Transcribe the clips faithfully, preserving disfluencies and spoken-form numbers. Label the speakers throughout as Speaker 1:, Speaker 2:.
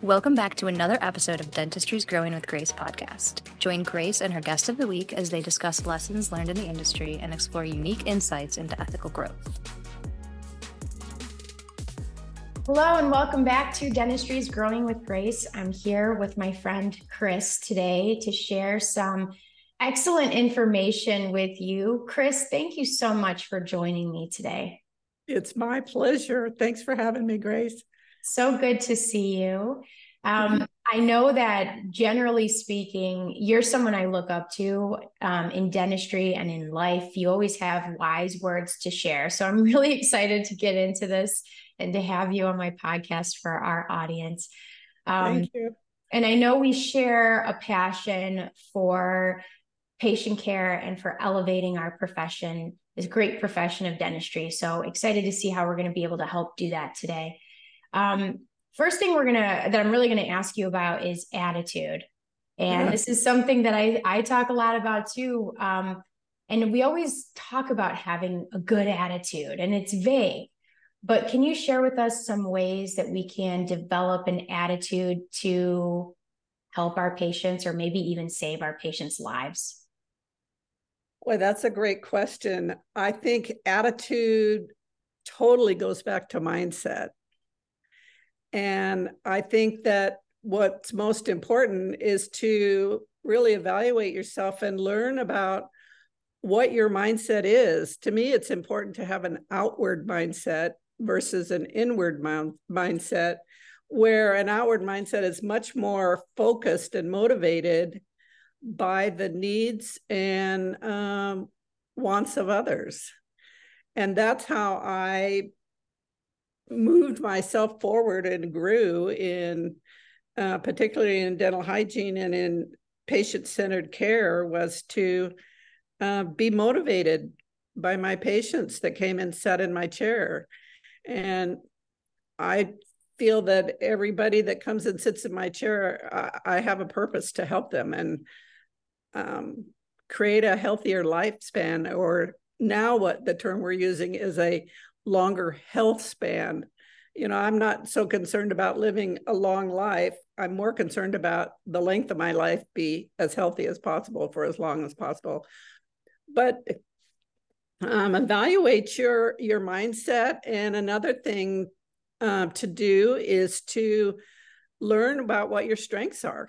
Speaker 1: Welcome back to another episode of Dentistry's Growing with Grace podcast. Join Grace and her guest of the week as they discuss lessons learned in the industry and explore unique insights into ethical growth.
Speaker 2: Hello and welcome back to Dentistry's Growing with Grace. I'm here with my friend Chris today to share some excellent information with you. Chris, thank you so much for joining me today.
Speaker 3: It's my pleasure. Thanks for having me, Grace.
Speaker 2: So good to see you. Um, I know that generally speaking, you're someone I look up to um, in dentistry and in life. You always have wise words to share. So I'm really excited to get into this and to have you on my podcast for our audience. Um,
Speaker 3: Thank you.
Speaker 2: And I know we share a passion for patient care and for elevating our profession, this great profession of dentistry. So excited to see how we're going to be able to help do that today. Um, first thing we're going to, that I'm really going to ask you about is attitude. And
Speaker 3: Yeah.
Speaker 2: this is something that I, I talk a lot about too. Um, and we always talk about having a good attitude, and it's vague, but can you share with us some ways that we can develop an attitude to help our patients or maybe even save our patients' lives?
Speaker 3: Well, that's a great question. I think attitude totally goes back to mindset. And I think that what's most important is to really evaluate yourself and learn about what your mindset is. To me, it's important to have an outward mindset versus an inward mindset, where an outward mindset is much more focused and motivated by the needs and um, wants of others. And that's how I moved myself forward and grew in, uh, particularly in dental hygiene and in patient-centered care, was to uh, be motivated by my patients that came and sat in my chair. And I feel that everybody that comes and sits in my chair, I, I have a purpose to help them and um, create a healthier lifespan, or now what the term we're using is a longer health span. You know, I'm not so concerned about living a long life. I'm more concerned about the length of my life be as healthy as possible for as long as possible. But um, evaluate your, your mindset. And another thing uh, to do is to learn about what your strengths are.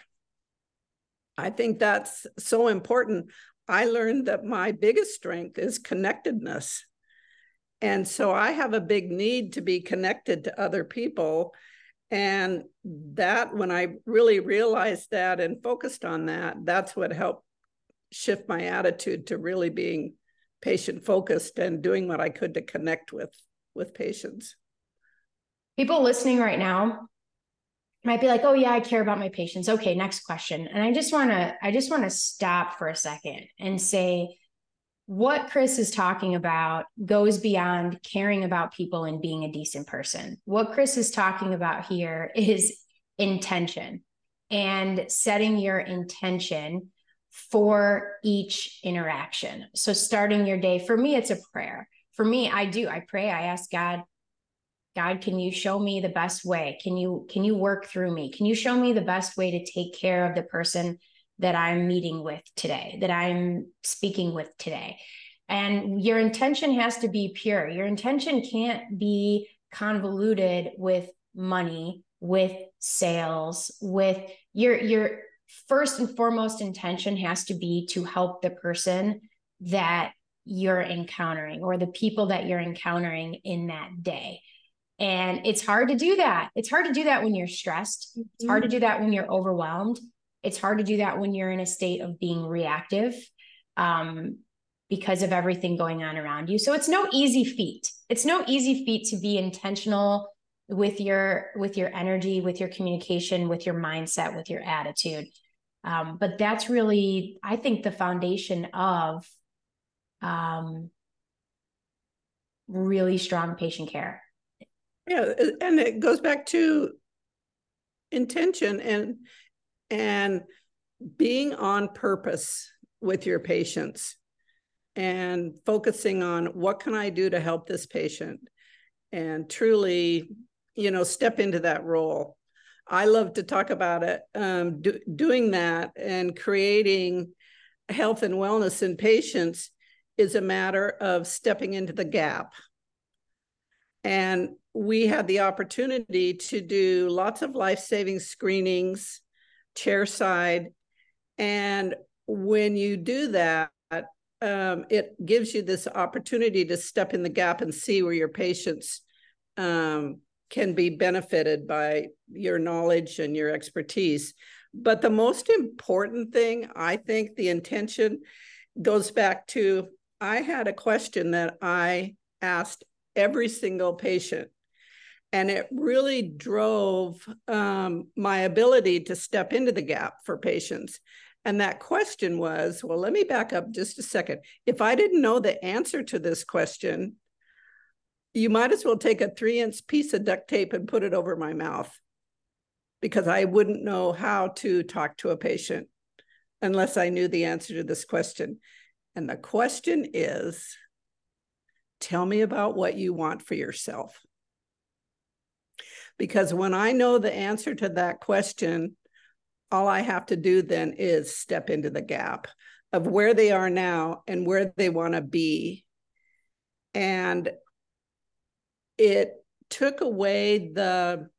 Speaker 3: I think that's so important. I learned that my biggest strength is connectedness. And so I have a big need to be connected to other people. And that, when I really realized that and focused on that, that's what helped shift my attitude to really being patient focused and doing what I could to connect with, with patients.
Speaker 2: People listening right now might be like, oh yeah, I care about my patients. Okay, next question. And I just want to, I just want to stop for a second and say, what Chris is talking about goes beyond caring about people and being a decent person. What Chris is talking about here is intention and setting your intention for each interaction. So starting your day, for me, it's a prayer. For me, I do, I pray, I ask God, God, can you show me the best way? Can you, can you work through me? Can you show me the best way to take care of the person that I'm meeting with today, that I'm speaking with today? And your intention has to be pure. Your intention can't be convoluted with money, with sales, with your, your first and foremost intention has to be to help the person that you're encountering or the people that you're encountering in that day. And it's hard to do that. It's hard to do that when you're stressed. It's hard to do that when you're overwhelmed. It's hard to do that when you're in a state of being reactive um, because of everything going on around you. So it's no easy feat. It's no easy feat to be intentional with your, with your energy, with your communication, with your mindset, with your attitude. Um, but that's really, I think, the foundation of um, really strong patient care.
Speaker 3: Yeah, and it goes back to intention and and being on purpose with your patients and focusing on what can I do to help this patient, and truly, you know, step into that role. I love to talk about it. Um, do, doing that and creating health and wellness in patients is a matter of stepping into the gap. And we had the opportunity to do lots of life-saving screenings, chairside. And when you do that, um, it gives you this opportunity to step in the gap and see where your patients um, can be benefited by your knowledge and your expertise. But the most important thing, I think the intention goes back to, I had a question that I asked every single patient, and it really drove um, my ability to step into the gap for patients. And that question was, well, let me back up just a second. If I didn't know the answer to this question, you might as well take a three inch piece of duct tape and put it over my mouth, because I wouldn't know how to talk to a patient unless I knew the answer to this question. And the question is, tell me about what you want for yourself. Because when I know the answer to that question, all I have to do then is step into the gap of where they are now and where they want to be. And it took away the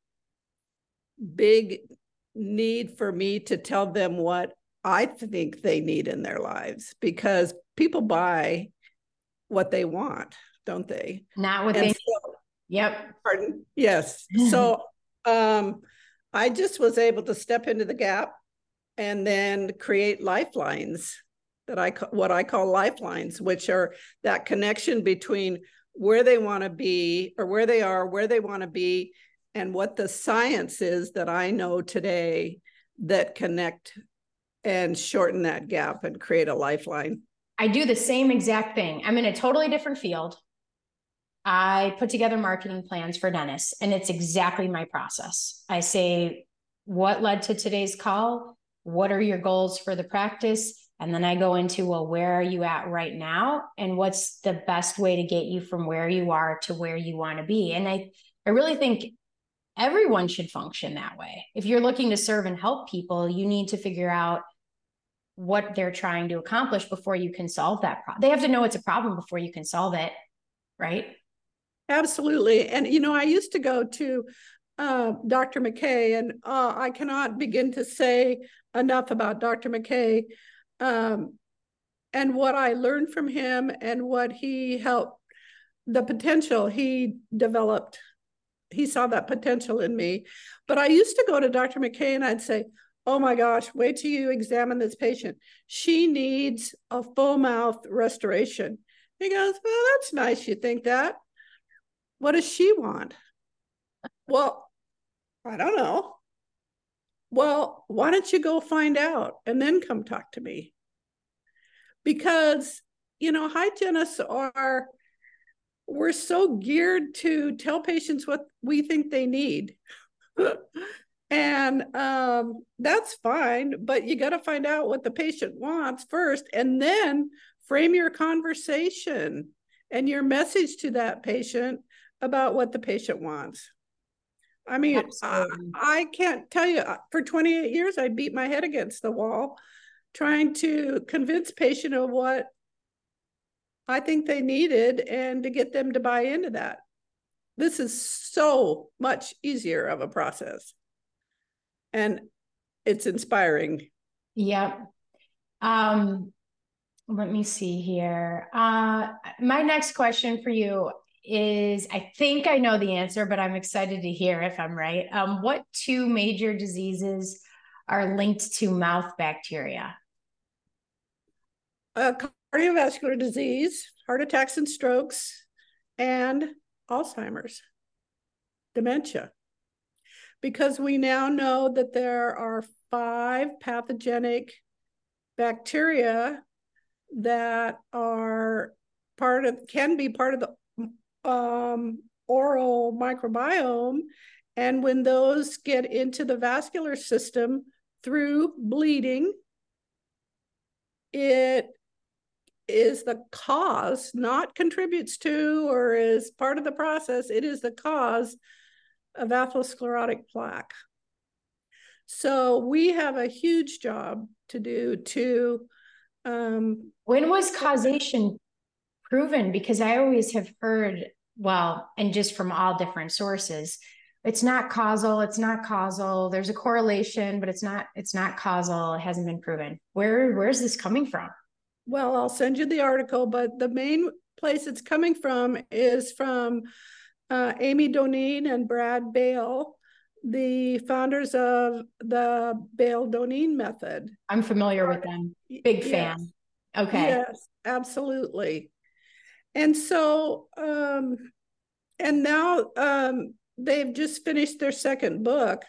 Speaker 3: big need for me to tell them what I think they need in their lives, because people buy what they want, don't they?
Speaker 2: Not what
Speaker 3: and
Speaker 2: they
Speaker 3: so,
Speaker 2: Yep.
Speaker 3: Pardon? Yes. So um, I just was able to step into the gap and then create lifelines that I what I call lifelines, which are that connection between where they want to be, or where they are, where they want to be, and what the science is that I know today that connect and shorten that gap and create a lifeline.
Speaker 2: I do the same exact thing. I'm in a totally different field. I put together marketing plans for dentists, and it's exactly my process. I say, what led to today's call? What are your goals for the practice? And then I go into, well, where are you at right now? And what's the best way to get you from where you are to where you want to be? And I, I really think everyone should function that way. If you're looking to serve and help people, you need to figure out what they're trying to accomplish before you can solve that problem. They have to know it's a problem before you can solve it, right?
Speaker 3: Absolutely. And, you know, I used to go to uh, Doctor McKay, and uh, I cannot begin to say enough about Doctor McKay um, and what I learned from him and what he helped, the potential he developed. He saw that potential in me. But I used to go to Doctor McKay and I'd say, oh my gosh, wait till you examine this patient. She needs a full mouth restoration. He goes, well, that's nice you think that. What does she want? Well, I don't know. Well, why don't you go find out and then come talk to me? Because, you know, hygienists are, we're so geared to tell patients what we think they need. And um, that's fine, but you got to find out what the patient wants first, and then frame your conversation and your message to that patient about what the patient wants. I mean, I, I can't tell you, for twenty-eight years, I beat my head against the wall trying to convince patient of what I think they needed and to get them to buy into that. This is so much easier of a process. And it's inspiring.
Speaker 2: Yep. Um, let me see here. Uh, my next question for you is, I think I know the answer, but I'm excited to hear if I'm right. Um, what two major diseases are linked to mouth bacteria?
Speaker 3: Uh, cardiovascular disease, heart attacks and strokes, and Alzheimer's, dementia. Because we now know that there are five pathogenic bacteria that are part of, can be part of the um, oral microbiome. And when those get into the vascular system through bleeding, it is the cause, not contributes to or is part of the process, it is the cause of atherosclerotic plaque. So we have a huge job to do to. Um,
Speaker 2: when was causation proven? Because I always have heard, well, and just from all different sources, it's not causal, it's not causal. There's a correlation, but it's not, it's not causal. It hasn't been proven. Where, where's this coming from?
Speaker 3: Well, I'll send you the article, but the main place it's coming from is from uh, Amy Doneen and Brad Bale, the founders of the Bale-Doneen method.
Speaker 2: I'm familiar with them. Big fan.
Speaker 3: Yes.
Speaker 2: Okay.
Speaker 3: Yes, absolutely. And so, um, and now um, they've just finished their second book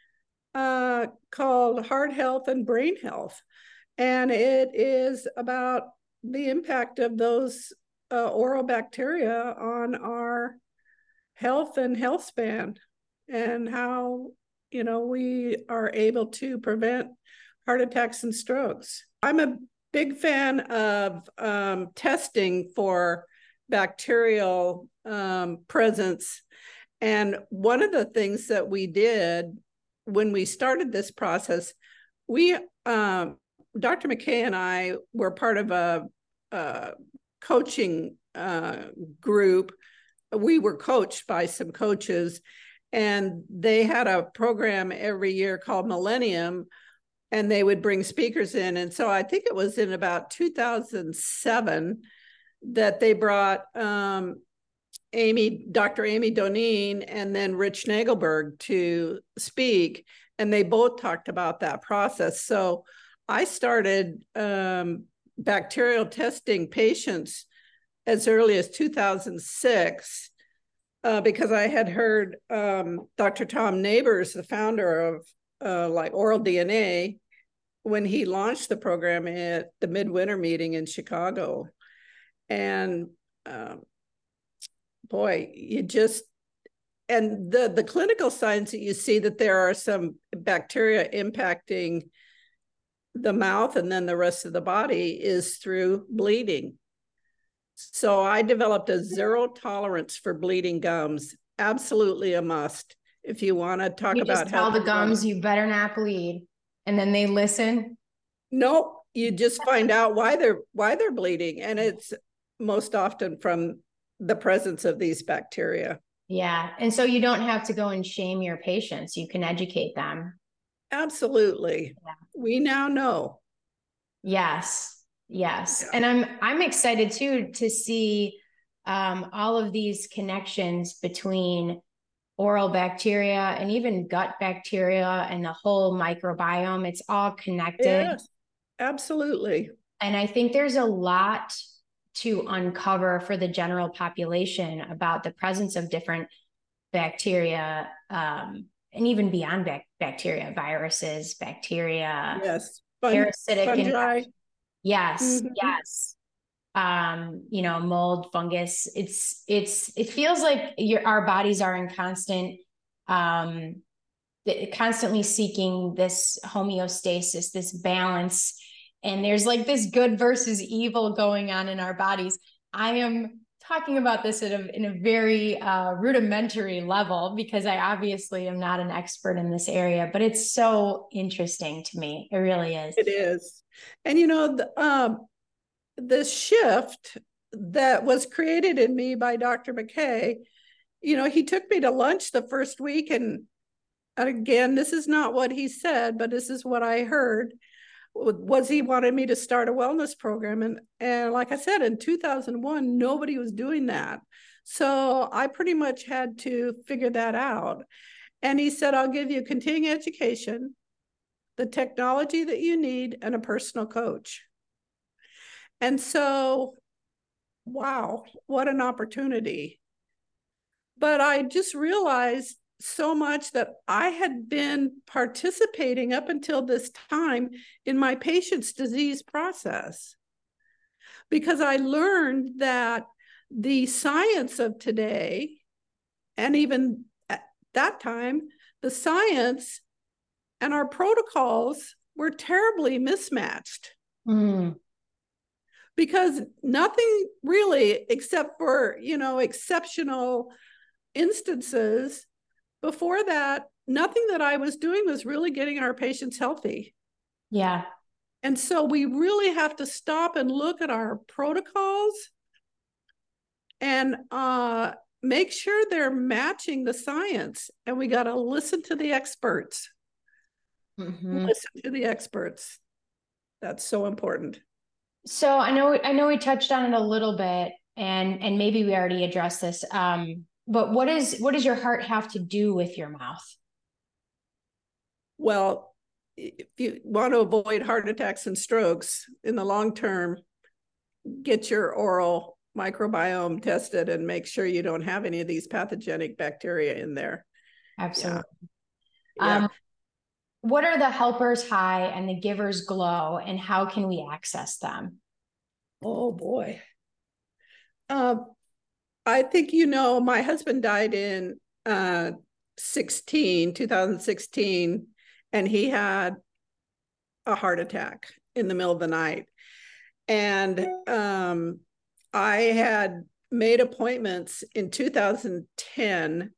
Speaker 3: uh, called Heart Health and Brain Health. And it is about the impact of those uh, oral bacteria on our health and health span, and how, you know, we are able to prevent heart attacks and strokes. I'm a big fan of um, testing for bacterial um, presence. And one of the things that we did when we started this process, we, um, Doctor McKay and I were part of a, a coaching uh, group. We were coached by some coaches, and they had a program every year called Millennium, and they would bring speakers in. And so I think it was in about two thousand seven that they brought um, Amy, Doctor Amy Doneen, and then Rich Nagelberg to speak, and they both talked about that process. So I started um, bacterial testing patients as early as two thousand six uh, because I had heard um, Doctor Tom Neighbors, the founder of uh, like Oral D N A, when he launched the program at the Midwinter meeting in Chicago. And um, boy, you just, and the, the clinical signs that you see that there are some bacteria impacting the mouth and then the rest of the body is through bleeding. So I developed a zero tolerance for bleeding gums. Absolutely a must. If you want to talk
Speaker 2: you
Speaker 3: about
Speaker 2: just tell the gums,
Speaker 3: gums,
Speaker 2: you better not bleed, and then they listen.
Speaker 3: Nope, you just find out why they're why they're bleeding, and it's most often from the presence of these bacteria.
Speaker 2: Yeah, and so you don't have to go and shame your patients. You can educate them.
Speaker 3: Absolutely. Yeah. We now know.
Speaker 2: Yes, yes. Yeah. And I'm I'm excited too to see um, all of these connections between oral bacteria and even gut bacteria and the whole microbiome. It's all connected.
Speaker 3: Yes, absolutely.
Speaker 2: And I think there's a lot to uncover for the general population about the presence of different bacteria, um, and even beyond bac- bacteria, viruses, bacteria,
Speaker 3: yes, Fun-
Speaker 2: parasitic
Speaker 3: fungi.
Speaker 2: Yes, mm-hmm. yes. Um, you know, mold, fungus. It's it's it feels like your our bodies are in constant, um, constantly seeking this homeostasis, this balance. And there's like this good versus evil going on in our bodies. I am talking about this at a, in a very uh, rudimentary level because I obviously am not an expert in this area, but it's so interesting to me. It really is.
Speaker 3: It is. And, you know, the, um, the shift that was created in me by Doctor McKay, you know, he took me to lunch the first week. And, and again, this is not what he said, but this is what I heard. Was he wanted me to start a wellness program. And, and like I said, in two thousand one, nobody was doing that. So I pretty much had to figure that out. And he said, I'll give you continuing education, the technology that you need, and a personal coach. And so, wow, what an opportunity. But I just realized so much that I had been participating up until this time in my patient's disease process, because I learned that the science of today, and even at that time, the science and our protocols were terribly mismatched. Mm. Because nothing really, except for, you know, exceptional instances, before that, nothing that I was doing was really getting our patients healthy.
Speaker 2: Yeah.
Speaker 3: And so we really have to stop and look at our protocols and uh, make sure they're matching the science. And we got to listen to the experts. Mm-hmm. Listen to the experts. That's so important.
Speaker 2: So I know, I know we touched on it a little bit, and, and maybe we already addressed this. Um, but what is, what does your heart have to do with your mouth?
Speaker 3: Well, if you want to avoid heart attacks and strokes in the long term, get your oral microbiome tested and make sure you don't have any of these pathogenic bacteria in there.
Speaker 2: Absolutely.
Speaker 3: Yeah.
Speaker 2: Um,
Speaker 3: yeah.
Speaker 2: What are the helpers high and the givers glow, and how can we access them?
Speaker 3: Oh boy. Uh, I think, you know, my husband died in uh, sixteen, two thousand sixteen, and he had a heart attack in the middle of the night. And um, I had made appointments in two thousand ten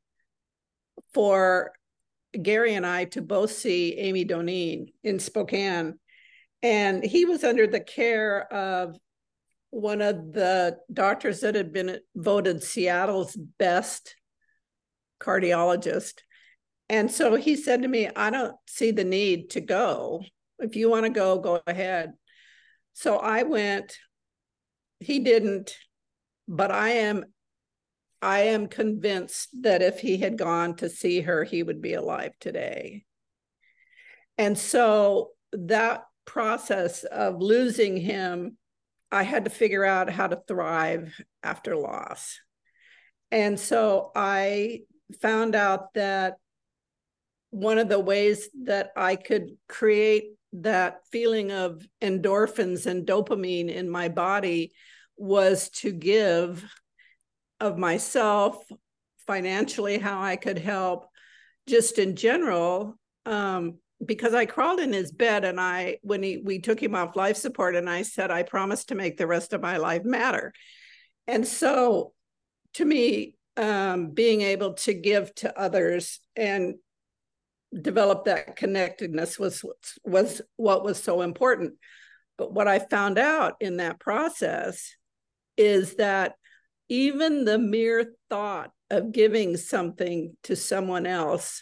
Speaker 3: for Gary and I to both see Amy Doneen in Spokane. And he was under the care of one of the doctors that had been voted Seattle's best cardiologist. And so he said to me, I don't see the need to go. If you want to go, go ahead. So I went. He didn't, but I am I am convinced that if he had gone to see her, he would be alive today. And so that process of losing him, I had to figure out how to thrive after loss. And so I found out that one of the ways that I could create that feeling of endorphins and dopamine in my body was to give of myself, financially, how I could help, just in general, um, because I crawled in his bed and I, when he, we took him off life support, and I said, I promise to make the rest of my life matter. And so to me, um, being able to give to others and develop that connectedness was, was what was so important. But what I found out in that process is that even the mere thought of giving something to someone else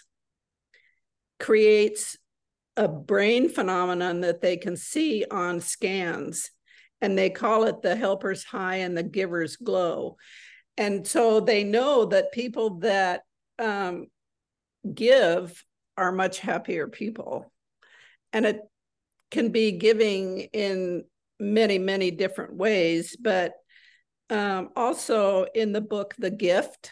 Speaker 3: creates a brain phenomenon that they can see on scans, and they call it the helper's high and the giver's glow. And so they know that people that um, give are much happier people. And it can be giving in many, many different ways, but Um, also in the book, The Gift,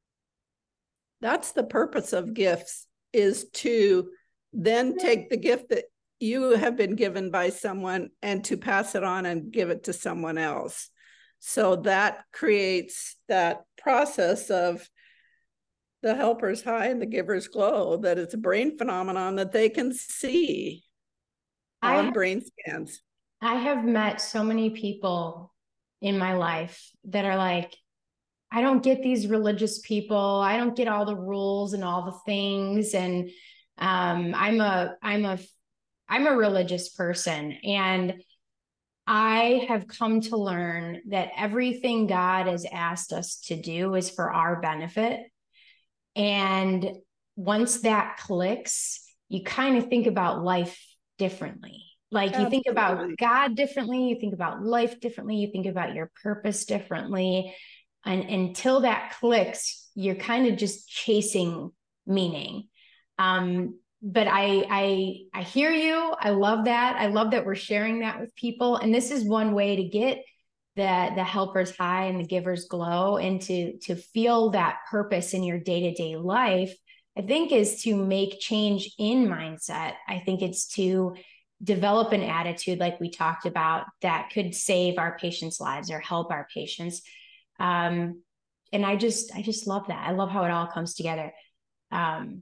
Speaker 3: that's the purpose of gifts, is to then take the gift that you have been given by someone and to pass it on and give it to someone else. So that creates that process of the helper's high and the giver's glow, that it's a brain phenomenon that they can see on I, brain scans.
Speaker 2: I have met so many people in my life that are like, I don't get these religious people. I don't get all the rules and all the things. And um, I'm a, I'm a, I'm a religious person. And I have come to learn that everything God has asked us to do is for our benefit. And once that clicks, you kind of think about life differently. Like you think about God differently, you think about life differently, you think about your purpose differently. And until that clicks, you're kind of just chasing meaning. Um, but I, I, I hear you. I love that. I love that we're sharing that with people. And this is one way to get the, the helper's high and the giver's glow, and to, to feel that purpose in your day-to-day life, I think, is to make change in mindset. I think it's to develop an attitude like we talked about that could save our patients' lives or help our patients. Um, and I just, I just love that. I love how it all comes together. Um,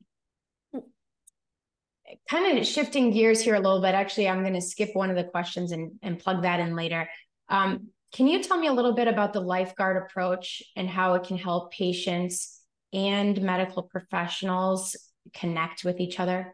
Speaker 2: kind of shifting gears here a little bit. Actually, I'm going to skip one of the questions and, and plug that in later. Um, can you tell me a little bit about the LifeGuard approach and how it can help patients and medical professionals connect with each other?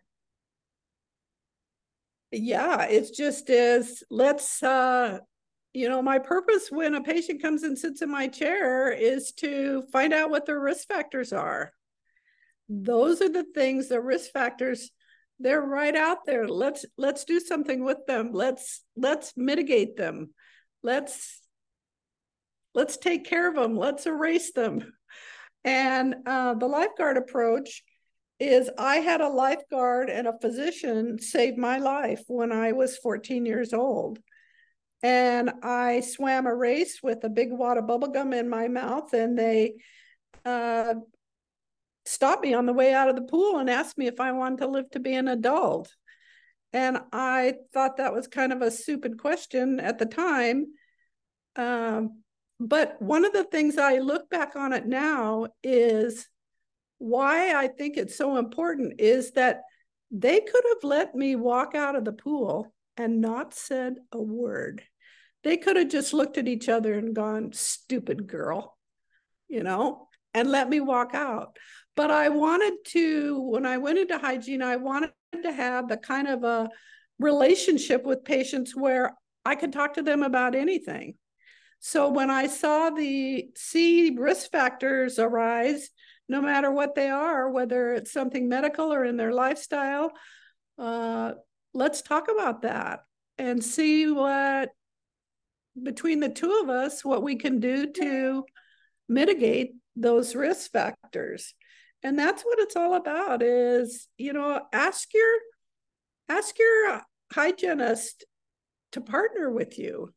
Speaker 3: Yeah, it's just as let's, uh, you know, my purpose when a patient comes and sits in my chair is to find out what their risk factors are. Those are the things, the risk factors, they're right out there. Let's let's do something with them. Let's let's mitigate them. Let's let's take care of them. Let's erase them. And uh, the lifeguard approach is I had a lifeguard and a physician save my life when I was fourteen years old. And I swam a race with a big wad of bubble gum in my mouth, and they uh, stopped me on the way out of the pool and asked me if I wanted to live to be an adult. And I thought that was kind of a stupid question at the time. Um, but one of the things I look back on it now is why I think it's so important is that they could have let me walk out of the pool and not said a word. They could have just looked at each other and gone, stupid girl, you know, and let me walk out. But I wanted to, when I went into hygiene, I wanted to have the kind of a relationship with patients where I could talk to them about anything. So when I saw the see risk factors arise, no matter what they are, whether it's something medical or in their lifestyle, uh, let's talk about that and see what, between the two of us, what we can do to mitigate those risk factors. And that's what it's all about is, you know, ask your, ask your hygienist to partner with you.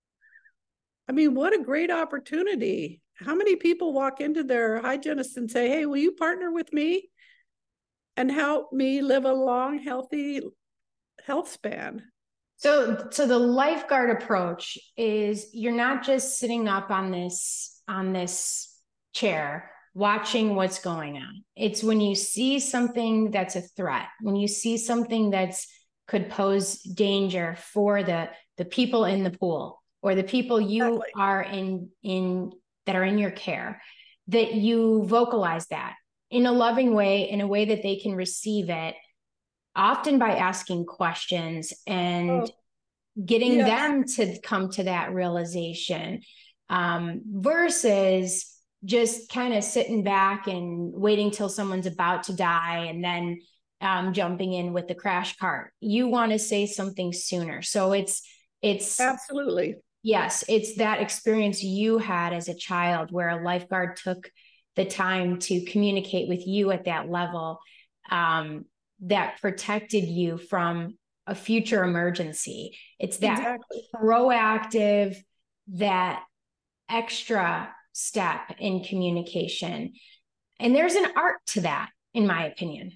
Speaker 3: I mean, what a great opportunity. How many people walk into their hygienist and say, hey, will you partner with me and help me live a long, healthy health span?
Speaker 2: So, so the lifeguard approach is you're not just sitting up on this, on this chair watching what's going on. It's when you see something that's a threat, when you see something that's could pose danger for the, the people in the pool or the people you
Speaker 3: Exactly.
Speaker 2: are in, in that are in your care, that you vocalize that in a loving way, in a way that they can receive it, often by asking questions and oh, getting yes. them to come to that realization, um, versus just kind of sitting back and waiting till someone's about to die and then um, jumping in with the crash cart. You want to say something sooner. So it's, it's
Speaker 3: absolutely.
Speaker 2: Yes, it's that experience you had as a child where a lifeguard took the time to communicate with you at that level, um, that protected you from a future emergency. It's that exactly. proactive, that extra step in communication. And there's an art to that, in my opinion.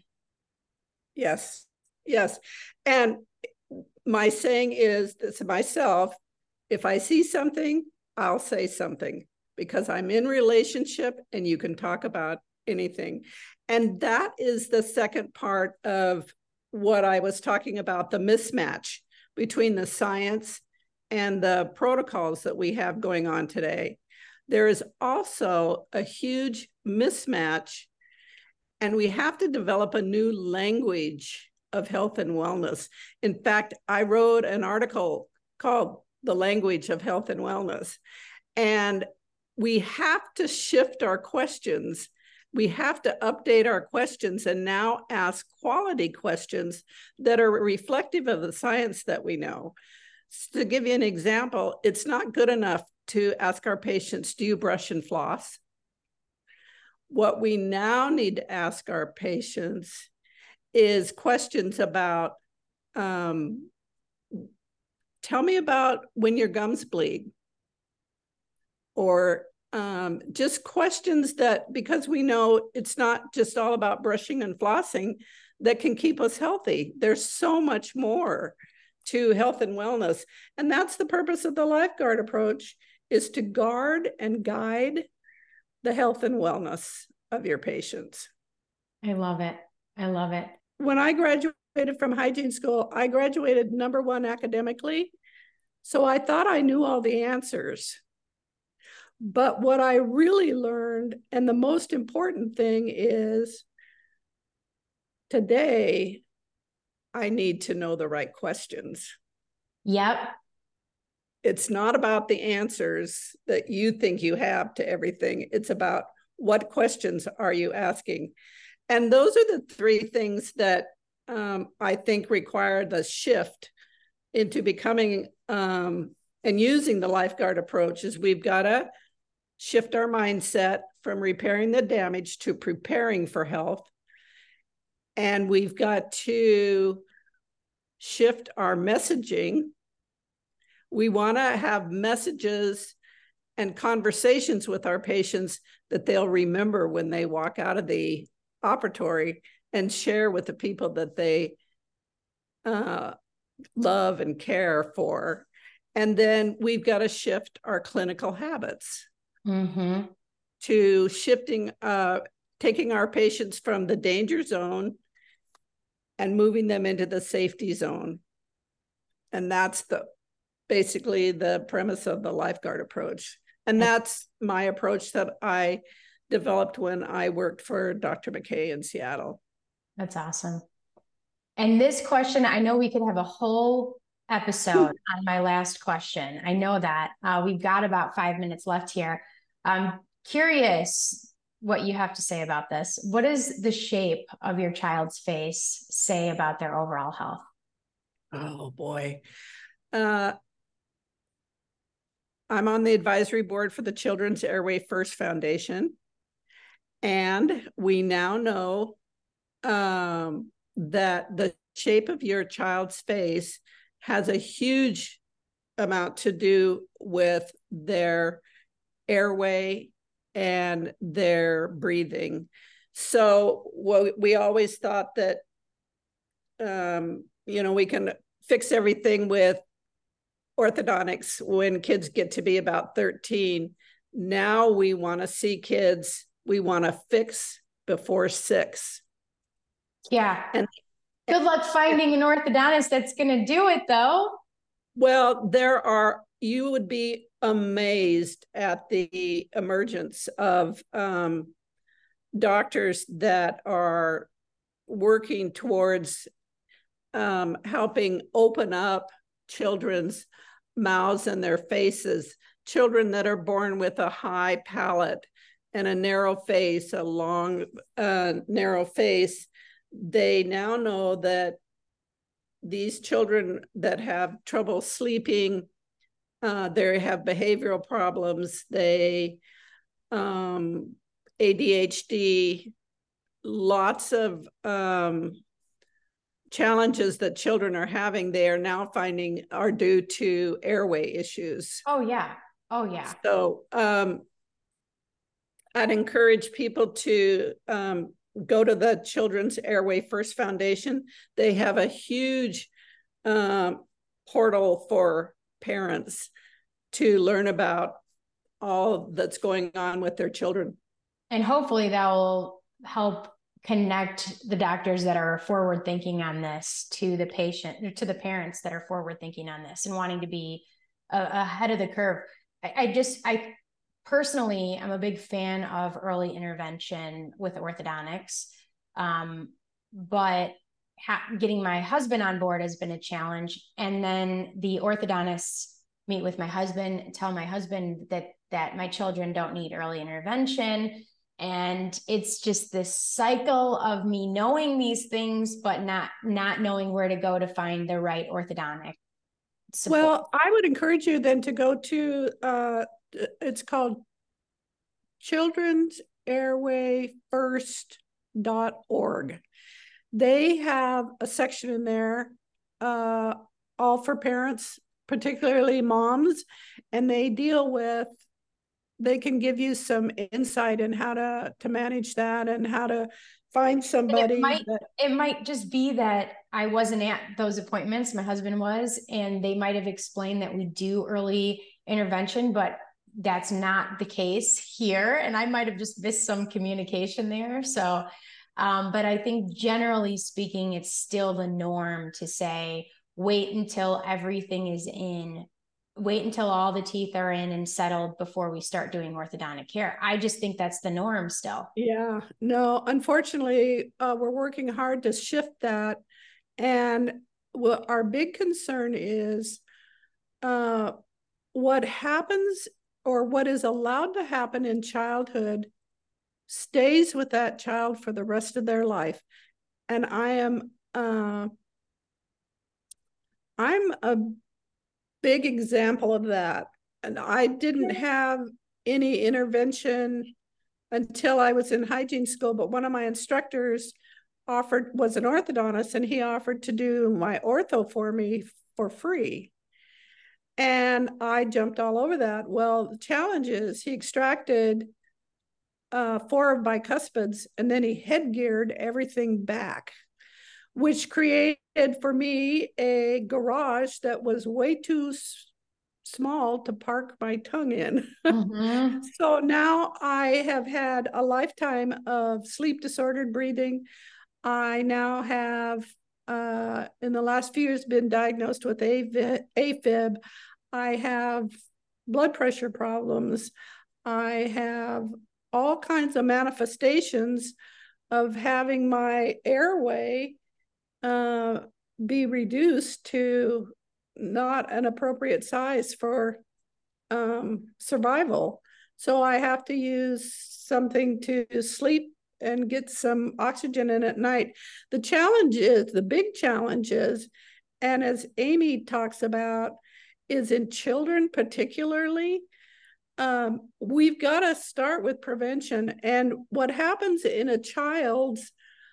Speaker 3: Yes, yes. And my saying is this myself, if I see something, I'll say something because I'm in relationship and you can talk about anything. And that is the second part of what I was talking about, the mismatch between the science and the protocols that we have going on today. There is also a huge mismatch, and we have to develop a new language of health and wellness. In fact, I wrote an article called The Language of Health and Wellness, and we have to shift our questions. We have to update our questions and now ask quality questions that are reflective of the science that we know. To give you an example, it's not good enough to ask our patients, do you brush and floss? What we now need to ask our patients is questions about, um, tell me about when your gums bleed. Or um, just questions that, because we know it's not just all about brushing and flossing that can keep us healthy. There's so much more to health and wellness. And that's the purpose of the lifeguard approach, is to guard and guide the health and wellness of your patients.
Speaker 2: I love it. I love it.
Speaker 3: When I graduated from hygiene school, I graduated number one academically. So I thought I knew all the answers. But what I really learned, and the most important thing, is today I need to know the right questions.
Speaker 2: Yep.
Speaker 3: It's not about the answers that you think you have to everything. It's about what questions are you asking? And those are the three things that um, I think require the shift into becoming um, and using the lifeguard approach. Is we've got to shift our mindset from repairing the damage to preparing for health. And we've got to shift our messaging. We want to have messages and conversations with our patients that they'll remember when they walk out of the operatory and share with the people that they uh, love and care for. And then we've got to shift our clinical habits
Speaker 2: mm-hmm.
Speaker 3: to shifting, uh, taking our patients from the danger zone and moving them into the safety zone. And that's the basically the premise of the lifeguard approach. And that's my approach that I developed when I worked for Doctor McKay in Seattle.
Speaker 2: That's awesome. And this question, I know we could have a whole episode on my last question. I know that. Uh, we've got about five minutes left here. I'm curious what you have to say about this. What does the shape of your child's face say about their overall health?
Speaker 3: Oh, boy. Uh, I'm on the advisory board for the Children's Airway First Foundation. And we now know um, that the shape of your child's face has a huge amount to do with their airway and their breathing. So well, we always thought that, um, you know, we can fix everything with orthodontics when kids get to be about thirteen. Now we want to see kids, we want to fix before six.
Speaker 2: Yeah.
Speaker 3: And
Speaker 2: good luck finding an orthodontist that's going to do it, though.
Speaker 3: Well, there are, you would be amazed at the emergence of um, doctors that are working towards um, helping open up children's mouths and their faces, children that are born with a high palate and a narrow face, a long, uh, narrow face. They now know that these children that have trouble sleeping, uh, they have behavioral problems, they, um, A D H D, lots of um, challenges that children are having, they are now finding are due to airway issues.
Speaker 2: Oh, yeah. Oh, yeah.
Speaker 3: So um, I'd encourage people to um, go to the Children's Airway First Foundation. They have a huge um, portal for parents to learn about all that's going on with their children.
Speaker 2: And hopefully that will help connect the doctors that are forward thinking on this to the patient, to the parents that are forward thinking on this and wanting to be uh, ahead of the curve. I, I just, I personally, I'm a big fan of early intervention with orthodontics. Um, but ha- getting my husband on board has been a challenge. And then the orthodontists meet with my husband, tell my husband that, that my children don't need early intervention. And it's just this cycle of me knowing these things, but not, not knowing where to go to find the right orthodontic support.
Speaker 3: Well, I would encourage you then to go to, uh, it's called children's airway first dot org. They have a section in there, uh, all for parents, particularly moms, and they deal with, they can give you some insight in how to, to manage that and how to find somebody.
Speaker 2: It might,
Speaker 3: that...
Speaker 2: it might just be that I wasn't at those appointments, my husband was, and they might have explained that we do early intervention, but that's not the case here. And I might have just missed some communication there. So, um, but I think generally speaking, it's still the norm to say, wait until everything is in wait until all the teeth are in and settled before we start doing orthodontic care. I just think that's the norm still.
Speaker 3: Yeah, no, unfortunately, uh, we're working hard to shift that. And what our big concern is uh, what happens or what is allowed to happen in childhood stays with that child for the rest of their life. And I am, uh, I'm a big example of that. And I didn't have any intervention until I was in hygiene school, but one of my instructors offered, was an orthodontist, and he offered to do my ortho for me for free. And I jumped all over that. Well, the challenge is he extracted uh, four of bicuspids, and then he headgeared everything back, which created for me a garage that was way too small to park my tongue in. Mm-hmm. So now I have had a lifetime of sleep disordered breathing. I now have, uh, in the last few years, been diagnosed with AFib. I have blood pressure problems. I have all kinds of manifestations of having my airway uh, be reduced to not an appropriate size for um, survival. So I have to use something to sleep and get some oxygen in at night. The challenge is, the big challenge is, and as Amy talks about, is in children particularly, um, we've got to start with prevention. And what happens in a child's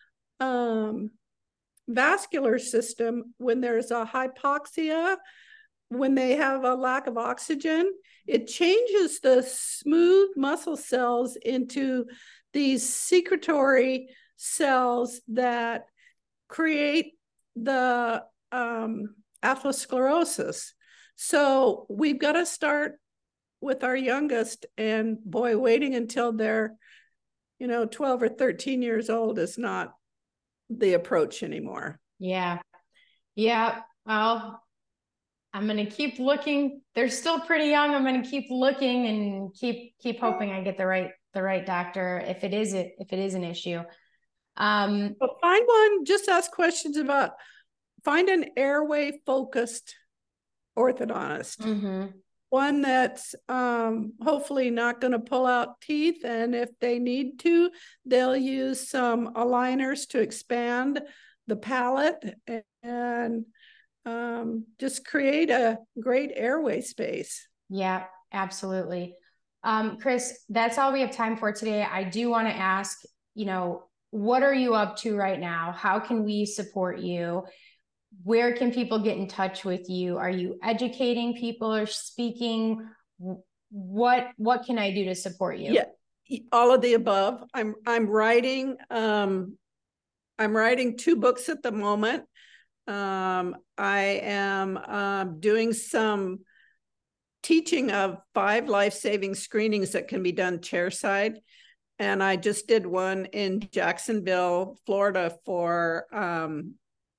Speaker 3: um, vascular system when there's a hypoxia, when they have a lack of oxygen, it changes the smooth muscle cells into these secretory cells that create the um, atherosclerosis. So we've got to start with our youngest, and boy, waiting until they're, you know, twelve or thirteen years old is not the approach anymore.
Speaker 2: Yeah. Yeah. Well, I'm going to keep looking. They're still pretty young. I'm going to keep looking and keep, keep hoping I get the right, the right doctor if it is, if it is an issue. Um,
Speaker 3: but find one, just ask questions about, find an airway focused orthodontist. Mm-hmm. One that's um, hopefully not going to pull out teeth. And if they need to, they'll use some aligners to expand the palate and um, just create a great airway space.
Speaker 2: Yeah, absolutely. Um, Chris, that's all we have time for today. I do want to ask, you know, what are you up to right now? How can we support you? Where can people get in touch with you? Are you educating people or speaking? What what can I do to support you?
Speaker 3: Yeah, all of the above. I'm I'm writing um, I'm writing two books at the moment. Um, I am um, doing some teaching of five life-saving screenings that can be done chairside. And I just did one in Jacksonville, Florida for um,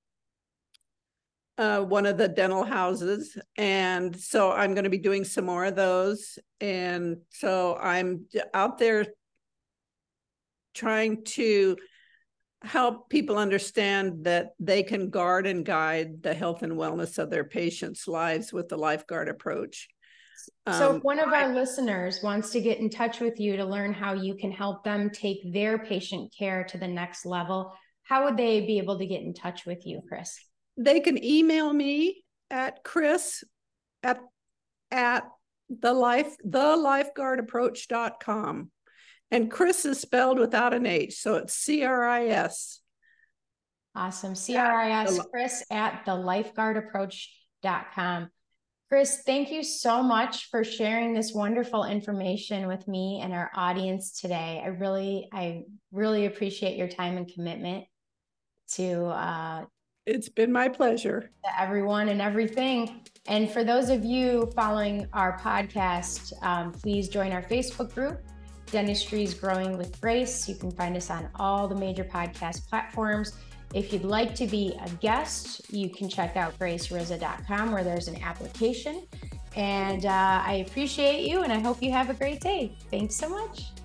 Speaker 3: Uh, one of the dental houses. And so I'm going to be doing some more of those. And so I'm out there trying to help people understand that they can guard and guide the health and wellness of their patients' lives with the LifeGuard approach.
Speaker 2: So
Speaker 3: Um,
Speaker 2: if one of our I, listeners wants to get in touch with you to learn how you can help them take their patient care to the next level, how would they be able to get in touch with you, Chris?
Speaker 3: They can email me at Chris at, at the life, the lifeguard approach dot com. And Chris is spelled without an H. So it's C R I S.
Speaker 2: Awesome. C R I S, Chris at the lifeguard approach dot com. Chris, thank you so much for sharing this wonderful information with me and our audience today. I really, I really appreciate your time and commitment to, uh,
Speaker 3: It's been my pleasure.
Speaker 2: To everyone and everything. And for those of you following our podcast, um, please join our Facebook group, Dentistry's Growing with Grace. You can find us on all the major podcast platforms. If you'd like to be a guest, you can check out grace rosa dot com where there's an application. And uh, I appreciate you, and I hope you have a great day. Thanks so much.